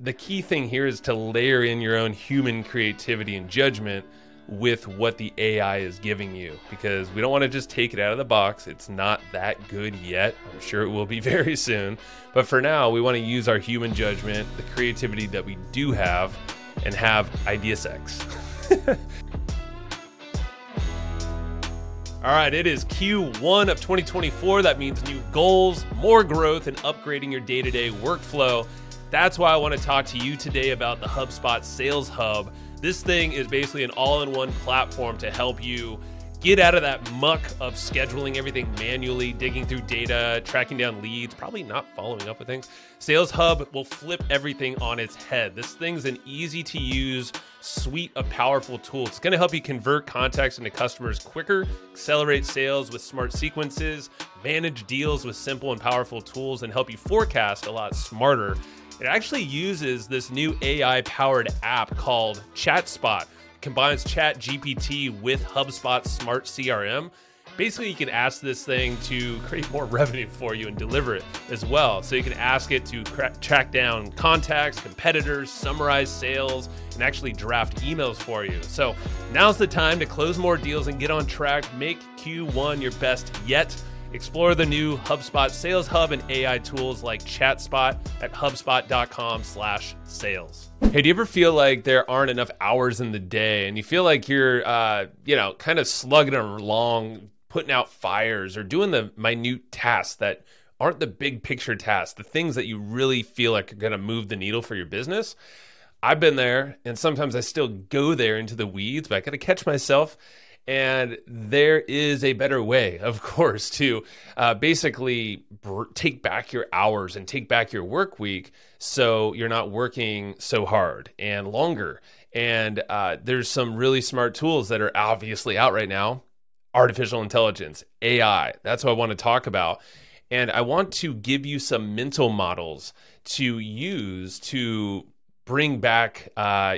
the key thing here is to layer in your own human creativity and judgment with what the AI is giving you, because we don't want to just take it out of the box. It's not that good yet. I'm sure it will be very soon. But for now, we want to use our human judgment, the creativity that we do have, and have idea sex. All right, it is Q1 of 2024. That means new goals, more growth, and upgrading your day-to-day workflow. That's why I want to talk to you today about the HubSpot Sales Hub. This thing is basically an all-in-one platform to help you get out of that muck of scheduling everything manually, digging through data, tracking down leads, probably not following up with things. Sales Hub will flip everything on its head. This thing's an easy-to-use suite of powerful tools. It's going to help you convert contacts into customers quicker, accelerate sales with smart sequences, manage deals with simple and powerful tools, and help you forecast a lot smarter. It actually uses this new AI-powered app called ChatSpot. It combines ChatGPT with HubSpot Smart CRM. Basically, you can ask this thing to create more revenue for you and deliver it as well. So you can ask it to track down contacts, competitors, summarize sales, and actually draft emails for you. So now's the time to close more deals and get on track. Make Q1 your best yet. Explore the new HubSpot Sales Hub and AI tools like ChatSpot at HubSpot.com/sales. Hey, do you ever feel like there aren't enough hours in the day and you feel like you're, kind of slugging along, putting out fires or doing the minute tasks that aren't the big picture tasks, the things that you really feel like are going to move the needle for your business? I've been there, and sometimes I still go there into the weeds, but I got to catch myself. And there is a better way, of course, to basically take back your hours and take back your work week so you're not working so hard and longer. And there's some really smart tools that are obviously out right now. Artificial intelligence, AI, that's what I want to talk about. And I want to give you some mental models to use to bring back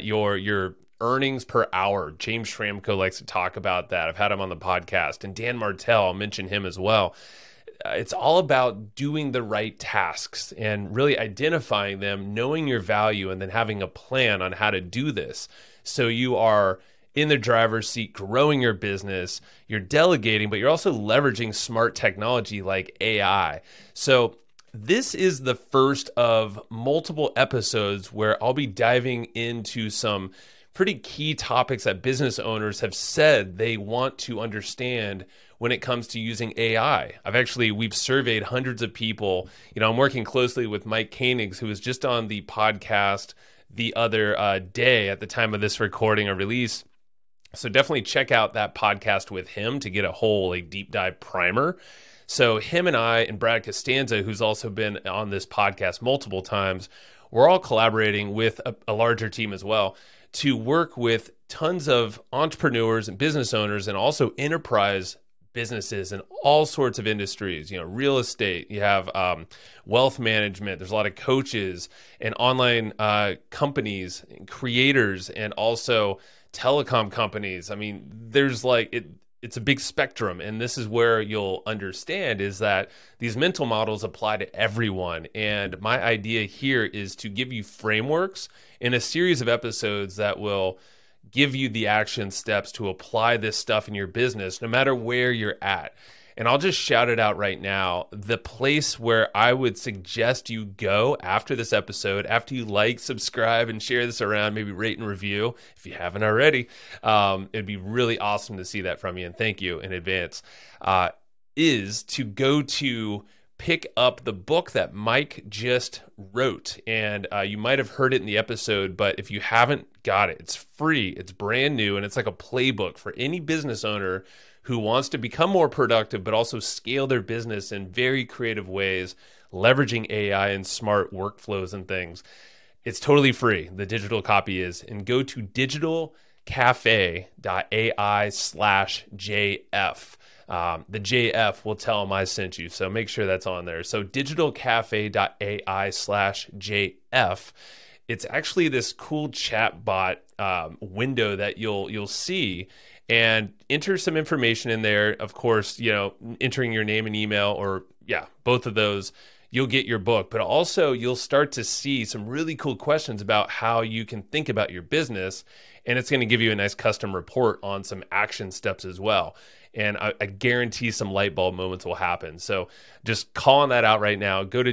your earnings per hour. James Schramko likes to talk about that. I've had him on the podcast, and Dan Martell, I'll mention him as well. It's all about doing the right tasks and really identifying them, knowing your value, and then having a plan on how to do this. So you are in the driver's seat, growing your business, you're delegating, but you're also leveraging smart technology like AI. So this is the first of multiple episodes where I'll be diving into some pretty key topics that business owners have said they want to understand when it comes to using AI. We've surveyed hundreds of people. I'm working closely with Mike Koenigs, who was just on the podcast the other day at the time of this recording or release. So definitely check out that podcast with him to get a whole deep dive primer. So him and I and Brad Costanza, who's also been on this podcast multiple times, we're all collaborating with a larger team as well to work with tons of entrepreneurs and business owners and also enterprise businesses in all sorts of industries. Real estate, you have wealth management, there's a lot of coaches and online companies and creators, and also telecom companies. There's it's a big spectrum, and this is where you'll understand is that these mental models apply to everyone. And my idea here is to give you frameworks in a series of episodes that will give you the action steps to apply this stuff in your business, no matter where you're at. And I'll just shout it out right now. The place where I would suggest you go after this episode, after you like, subscribe, and share this around, maybe rate and review if you haven't already. It'd be really awesome to see that from you, and thank you in advance, is to go to pick up the book that Mike just wrote. And you might have heard it in the episode, but if you haven't got it, it's free, it's brand new, and it's like a playbook for any business owner who wants to become more productive, but also scale their business in very creative ways, leveraging AI and smart workflows and things. It's totally free. The digital copy is, and go to digitalcafe.ai/JF. The JF will tell them I sent you, so make sure that's on there. So digitalcafe.ai/JF. It's actually this cool chat bot window that you'll see, and enter some information in there. Of course, entering your name and email, or both of those. you'll get your book, but also you'll start to see some really cool questions about how you can think about your business. And it's going to give you a nice custom report on some action steps as well. And I guarantee some light bulb moments will happen. So just calling that out right now. Go to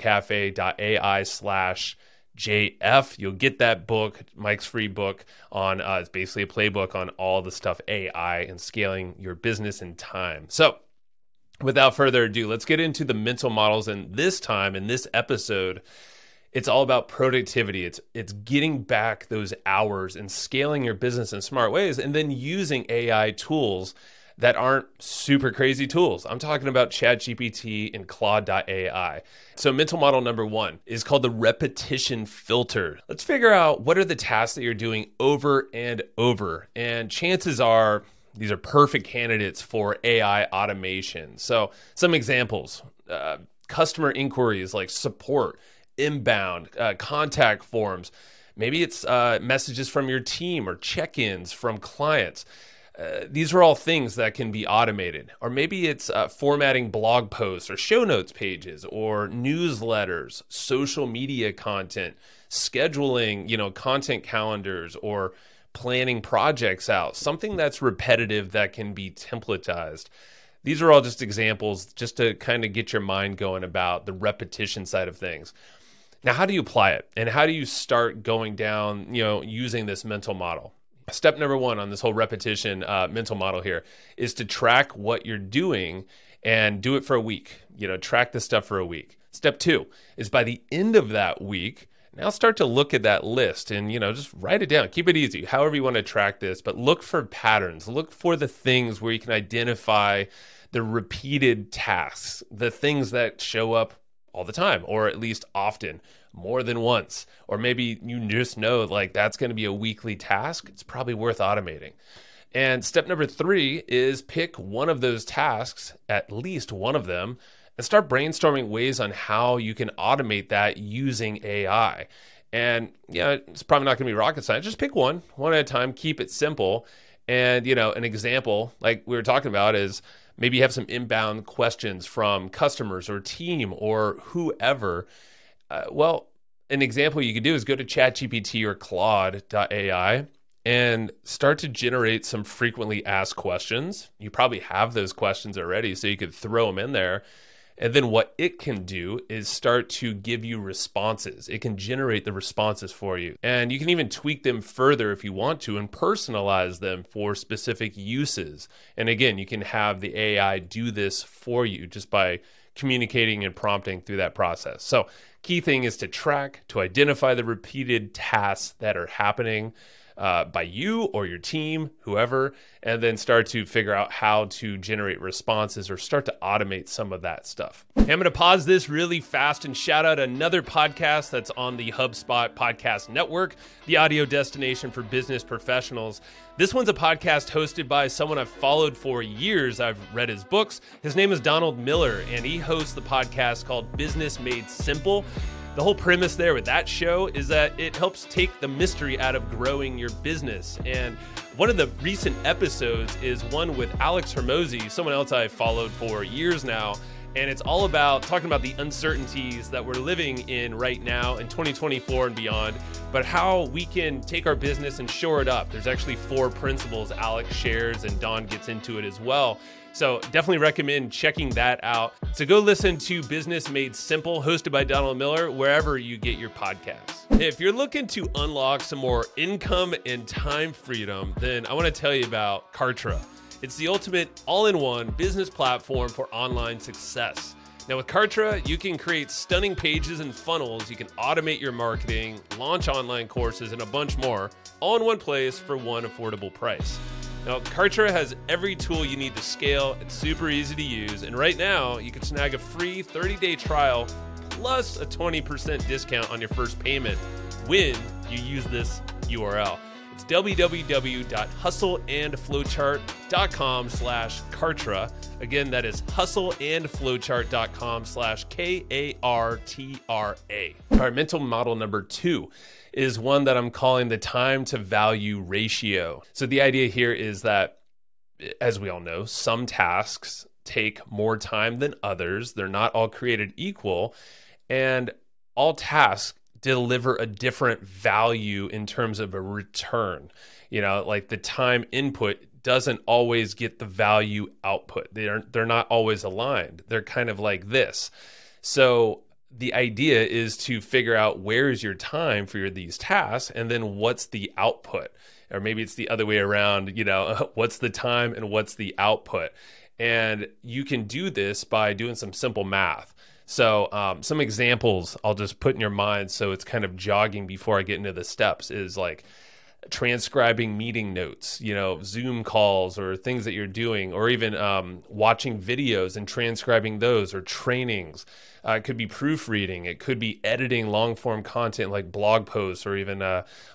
digitalcafe.ai/JF. You'll get that book, Mike's free book on, it's basically a playbook on all the stuff AI and scaling your business in time. So without further ado, let's get into the mental models. And this time in this episode, it's all about productivity. It's getting back those hours and scaling your business in smart ways, and then using AI tools that aren't super crazy tools. I'm talking about ChatGPT and Claude.ai. So mental model number 1 is called the repetition filter. Let's figure out what are the tasks that you're doing over and over. And chances are these are perfect candidates for AI automation. So some examples, customer inquiries like support, inbound, contact forms. Maybe it's messages from your team or check-ins from clients. These are all things that can be automated. Or maybe it's formatting blog posts or show notes pages or newsletters, social media content, scheduling, content calendars, or planning projects out. Something that's repetitive that can be templatized. These are all just examples just to kind of get your mind going about the repetition side of things. Now, how do you apply it? And how do you start going down, using this mental model? Step number 1 on this whole repetition mental model here is to track what you're doing and do it for a week. Track this stuff for a week. Step 2 is by the end of that week, now start to look at that list and, just write it down. Keep it easy, however you want to track this, but look for patterns. Look for the things where you can identify the repeated tasks, the things that show up all the time, or at least often, more than once. Or maybe you just know that's going to be a weekly task. It's probably worth automating. And step number 3 is pick one of those tasks, at least one of them, and start brainstorming ways on how you can automate that using AI. And it's probably not going to be rocket science. Just pick one at a time, keep it simple. And, an example like we were talking about is maybe you have some inbound questions from customers or team or whoever. An example you could do is go to ChatGPT or Claude.ai and start to generate some frequently asked questions. You probably have those questions already, so you could throw them in there. And then what it can do is start to give you responses. It can generate the responses for you. And you can even tweak them further if you want to and personalize them for specific uses. And again, you can have the AI do this for you just by communicating and prompting through that process. So key thing is to track, to identify the repeated tasks that are happening by you or your team, whoever, and then start to figure out how to generate responses or start to automate some of that stuff. Hey, I'm going to pause this really fast and shout out another podcast that's on the HubSpot Podcast Network, the audio destination for business professionals. This one's a podcast hosted by someone I've followed for years. I've read his books. His name is Donald Miller, and he hosts the podcast called Business Made Simple. The whole premise there with that show is that it helps take the mystery out of growing your business. And one of the recent episodes is one with Alex Hormozi, someone else I've followed for years now. And it's all about talking about the uncertainties that we're living in right now in 2024 and beyond, but how we can take our business and shore it up. There's actually 4 principles Alex shares, and Don gets into it as well. So definitely recommend checking that out. So go listen to Business Made Simple, hosted by Donald Miller, wherever you get your podcasts. If you're looking to unlock some more income and time freedom, then I want to tell you about Kartra. It's the ultimate all-in-one business platform for online success. Now with Kartra, you can create stunning pages and funnels, you can automate your marketing, launch online courses, and a bunch more, all in one place for one affordable price. Now, Kartra has every tool you need to scale. It's super easy to use. And right now, you can snag a free 30-day trial plus a 20% discount on your first payment when you use this URL. It's www.hustleandflowchart.com/Kartra. Again, that is hustleandflowchart.com/KARTRA. All right, mental model number 2 is one that I'm calling the time to value ratio. So the idea here is that, as we all know, some tasks take more time than others. They're not all created equal, and all tasks deliver a different value in terms of a return. Like the time input doesn't always get the value output. They're not always aligned. They're kind of like this. So the idea is to figure out where is your time for these tasks, and then what's the output. Or maybe it's the other way around, what's the time and what's the output. And you can do this by doing some simple math. So some examples I'll just put in your mind so it's kind of jogging before I get into the steps is like transcribing meeting notes, Zoom calls or things that you're doing, or even watching videos and transcribing those, or trainings. It could be proofreading. It could be editing long form content like blog posts, or even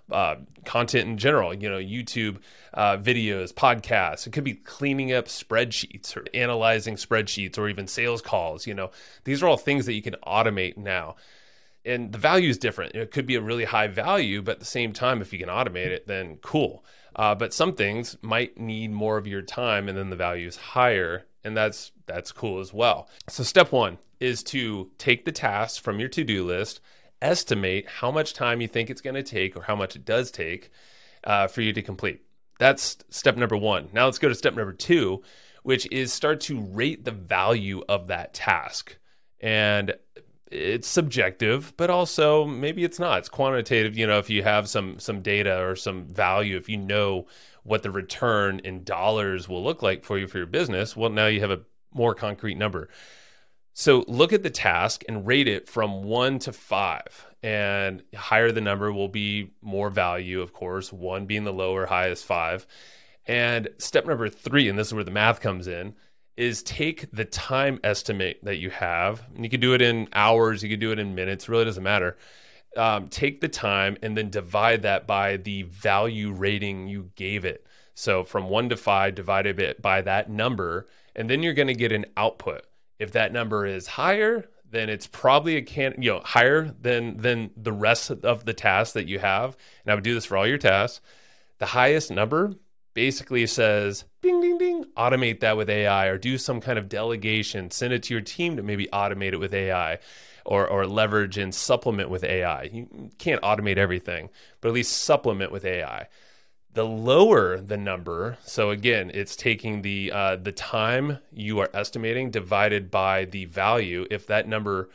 content in general, YouTube videos, podcasts. It could be cleaning up spreadsheets or analyzing spreadsheets, or even sales calls. These are all things that you can automate now. And the value is different. It could be a really high value, but at the same time, if you can automate it, then cool. But some things might need more of your time, and then the value is higher, and that's cool as well. So step one is to take the tasks from your to-do list, estimate how much time you think it's going to take, or how much it does take for you to complete. That's step number one. Now let's go to step number two, which is start to rate the value of that task. And it's subjective, but also maybe it's not. It's quantitative. If you have some data or some value, if you know what the return in dollars will look like for you for your business, well, now you have a more concrete number. So look at the task and rate it from 1 to 5. And higher the number will be more value, of course, 1 being the lower, highest 5. And step number 3, and this is where the math comes in, is take the time estimate that you have. And you could do it in hours, you could do it in minutes, really doesn't matter. Take the time and then divide that by the value rating you gave it. So from 1 to 5, divided it by that number, and then you're going to get an output. If that number is higher, then it's probably higher than the rest of the tasks that you have. And I would do this for all your tasks. The highest number basically says, ding, ding, ding, automate that with AI, or do some kind of delegation, send it to your team to maybe automate it with AI, or leverage and supplement with AI. You can't automate everything, but at least supplement with AI. The lower the number, so again, it's taking the time you are estimating divided by the value. If that number,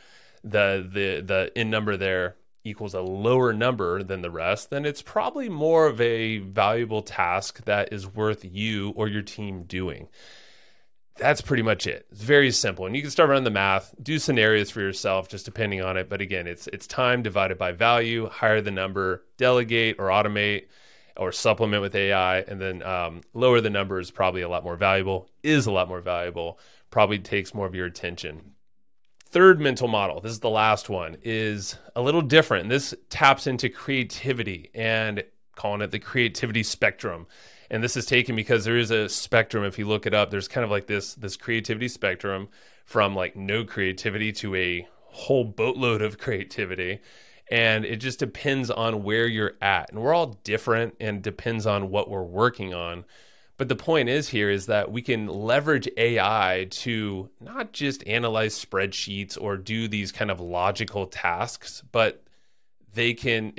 the in number there equals a lower number than the rest, then it's probably more of a valuable task that is worth you or your team doing. That's pretty much it. It's very simple. And you can start running the math, do scenarios for yourself, just depending on it. But again, it's time divided by value, higher the number, delegate or automate or supplement with AI, and then lower the number is probably a lot more valuable, probably takes more of your attention. Third mental model, this is the last one, is a little different. This taps into creativity and calling it the creativity spectrum. And this is taken because there is a spectrum. If you look it up, there's kind of like this creativity spectrum from like no creativity to a whole boatload of creativity. And it just depends on where you're at. And we're all different and depends on what we're working on. But the point is that we can leverage AI to not just analyze spreadsheets or do these kind of logical tasks, but it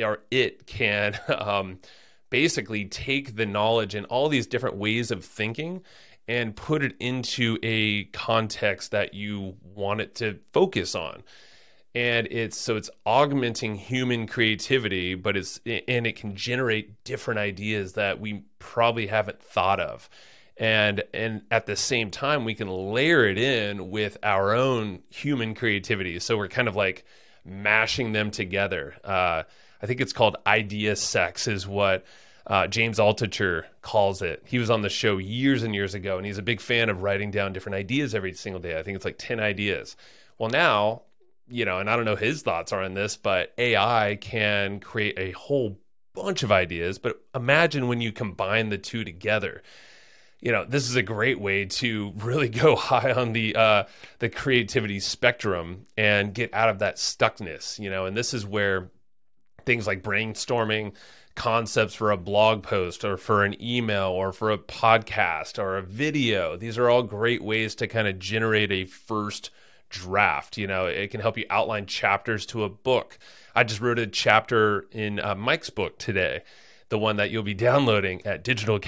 can basically take the knowledge and all these different ways of thinking and put it into a context that you want it to focus on. And it's augmenting human creativity, but it can generate different ideas that we probably haven't thought of. And at the same time, we can layer it in with our own human creativity. So we're kind of like mashing them together. I think it's called idea sex is what James Altucher calls it. He was on the show years and years ago, and he's a big fan of writing down different ideas every single day. I think it's like 10 ideas. Well, now, and I don't know his thoughts are on this, but AI can create a whole bunch of ideas. But imagine when you combine the two together. This is a great way to really go high on the creativity spectrum and get out of that stuckness. And this is where things like brainstorming concepts for a blog post or for an email or for a podcast or a video. These are all great ways to kind of generate a first draft. It can help you outline chapters to a book. I just wrote a chapter in Mike's book today, the one that you'll be downloading at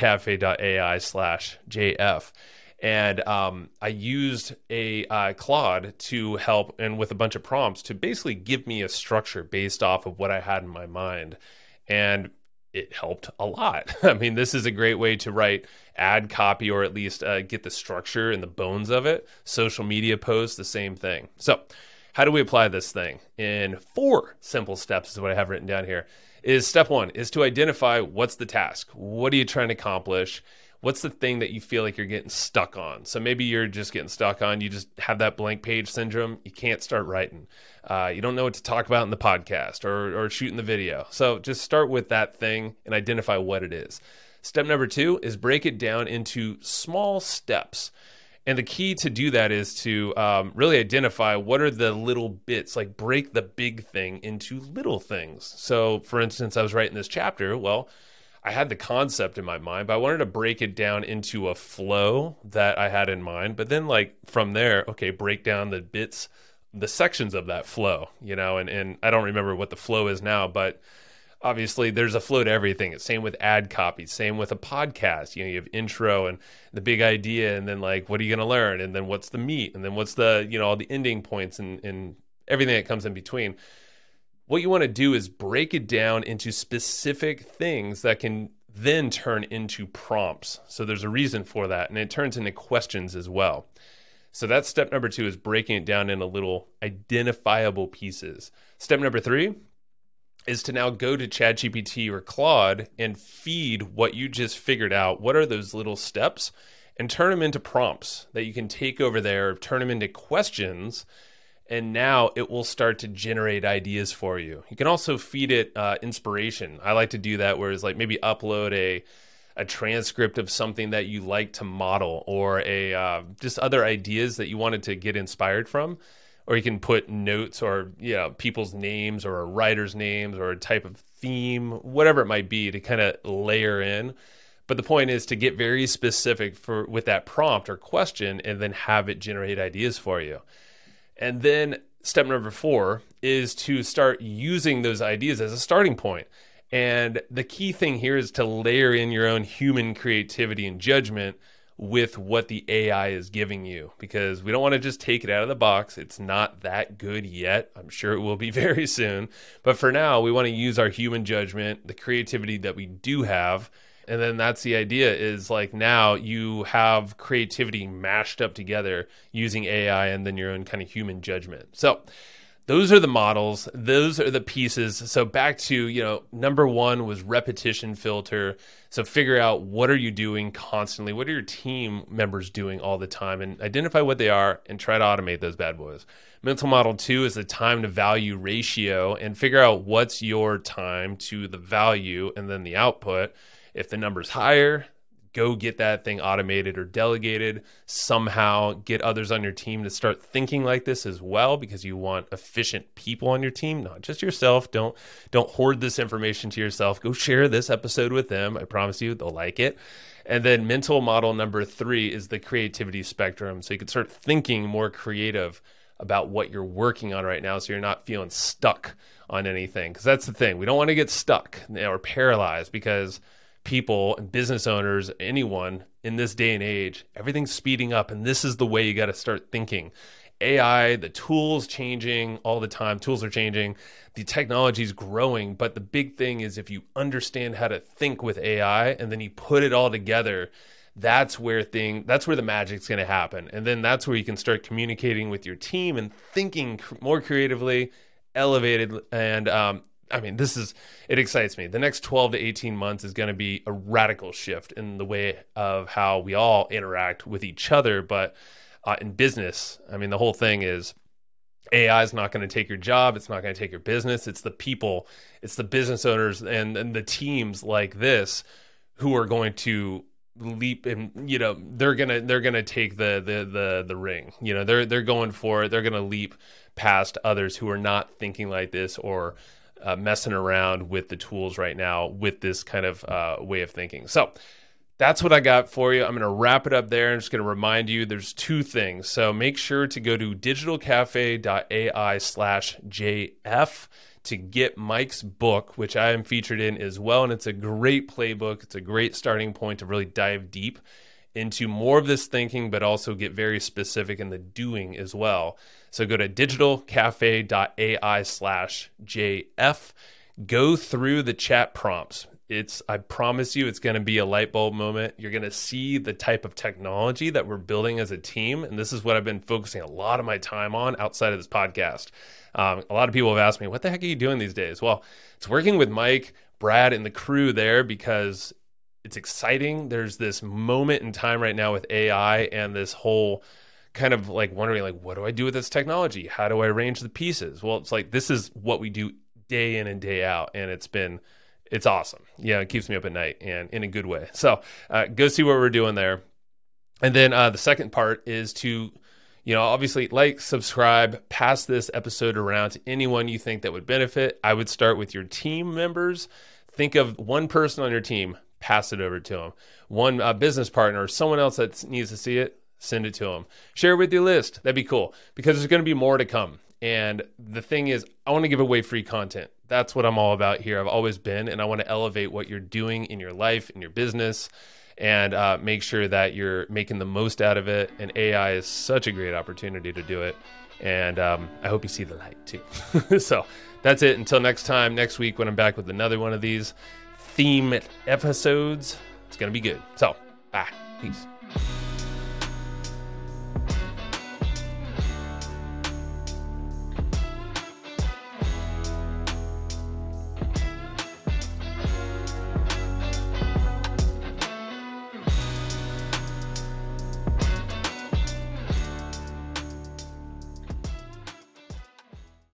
digitalcafe.ai/JF. And I used a Claude to help, and with a bunch of prompts to basically give me a structure based off of what I had in my mind. And it helped a lot. I mean, this is a great way to write ad copy, or at least get the structure and the bones of it. Social media posts, the same thing. So how do we apply this thing? In 4 simple steps is what I have written down here. Step 1 is to identify what's the task. What are you trying to accomplish? What's the thing that you feel like you're getting stuck on? So maybe you're just getting stuck on, you just have that blank page syndrome. You can't start writing. You don't know what to talk about in the podcast or shooting the video. So just start with that thing and identify what it is. Step number 2 is break it down into small steps. And the key to do that is to really identify what are the little bits, like break the big thing into little things. So for instance, I was writing this chapter. Well, I had the concept in my mind, but I wanted to break it down into a flow that I had in mind. But then from there, okay, break down the bits, the sections of that flow, and I don't remember what the flow is now, but obviously there's a flow to everything. It's same with ad copy, same with a podcast. You have intro and the big idea, and then what are you going to learn? And then what's the meat? And then what's the, all the ending points and everything that comes in between. What you want to do is break it down into specific things that can then turn into prompts. So there's a reason for that, and it turns into questions as well. So that's step number 2, is breaking it down into little identifiable pieces. Step number 3 is to now go to ChatGPT or Claude and feed what you just figured out. What are those little steps? And turn them into prompts that you can take over there, turn them into questions, and now it will start to generate ideas for you. You can also feed it inspiration. I like to do that, whereas maybe upload a transcript of something that you like to model, or just other ideas that you wanted to get inspired from. Or you can put notes or people's names or a writer's names or a type of theme, whatever it might be, to kind of layer in. But the point is to get very specific with that prompt or question, and then have it generate ideas for you. And then step number 4 is to start using those ideas as a starting point. And the key thing here is to layer in your own human creativity and judgment with what the AI is giving you, because we don't want to just take it out of the box. It's not that good yet. I'm sure it will be very soon. But for now, we want to use our human judgment, the creativity that we do have. And then that's the idea, is now you have creativity mashed up together using AI and then your own kind of human judgment. So those are the models. Those are the pieces. So back to, number 1 was repetition filter. So figure out, what are you doing constantly? What are your team members doing all the time? And identify what they are and try to automate those bad boys. Mental model 2 is the time to value ratio, and figure out what's your time to the value and then the output. If the number's higher, go get that thing automated or delegated. Somehow get others on your team to start thinking like this as well, because you want efficient people on your team, not just yourself. Don't hoard this information to yourself. Go share this episode with them. I promise you they'll like it. And then mental model number 3 is the creativity spectrum. So you can start thinking more creative about what you're working on right now, so you're not feeling stuck on anything. Because that's the thing. We don't want to get stuck or paralyzed, because people and business owners, anyone in this day and age, everything's speeding up, and this is the way you got to start thinking. AI, the tools changing all the time. Tools are changing. The technology is growing, but the big thing is, if you understand how to think with AI and then you put it all together, that's where the magic's going to happen. And then that's where you can start communicating with your team and thinking more creatively, elevated, and it excites me. The next 12 to 18 months is going to be a radical shift in the way of how we all interact with each other. But in business, the whole thing is, AI is not going to take your job. It's not going to take your business. It's the people, it's the business owners and the teams like this who are going to leap, and they're gonna take the ring. They're going for it. They're going to leap past others who are not thinking like this, or messing around with the tools right now with this kind of way of thinking. So that's what I got for you. I'm going to wrap it up there. I'm just going to remind you there's two things. So make sure to go to digitalcafe.ai/JF to get Mike's book, which I am featured in as well. And it's a great playbook. It's a great starting point to really dive deep into more of this thinking, but also get very specific in the doing as well. So go to digitalcafe.ai/JF. Go through the chat prompts. I promise you, it's going to be a light bulb moment. You're going to see the type of technology that we're building as a team. And this is what I've been focusing a lot of my time on outside of this podcast. A lot of people have asked me, what the heck are you doing these days? Well, it's working with Mike, Brad, and the crew there because it's exciting. There's this moment in time right now with AI and this whole kind of like wondering, like, what do I do with this technology? How do I arrange the pieces? Well, it's like, this is what we do day in and day out. And it's awesome. Yeah, it keeps me up at night and in a good way. So go see what we're doing there. And then the second part is to, obviously like, subscribe, pass this episode around to anyone you think that would benefit. I would start with your team members. Think of one person on your team, pass it over to them. One business partner or someone else that needs to see it, send it to them. Share it with your list. That'd be cool because there's going to be more to come. And the thing is, I want to give away free content. That's what I'm all about here. I've always been, and I want to elevate what you're doing in your life, in your business, and make sure that you're making the most out of it. And AI is such a great opportunity to do it. And I hope you see the light too. So that's it. Until next time, next week when I'm back with another one of these theme episodes, it's going to be good. So, bye. Peace.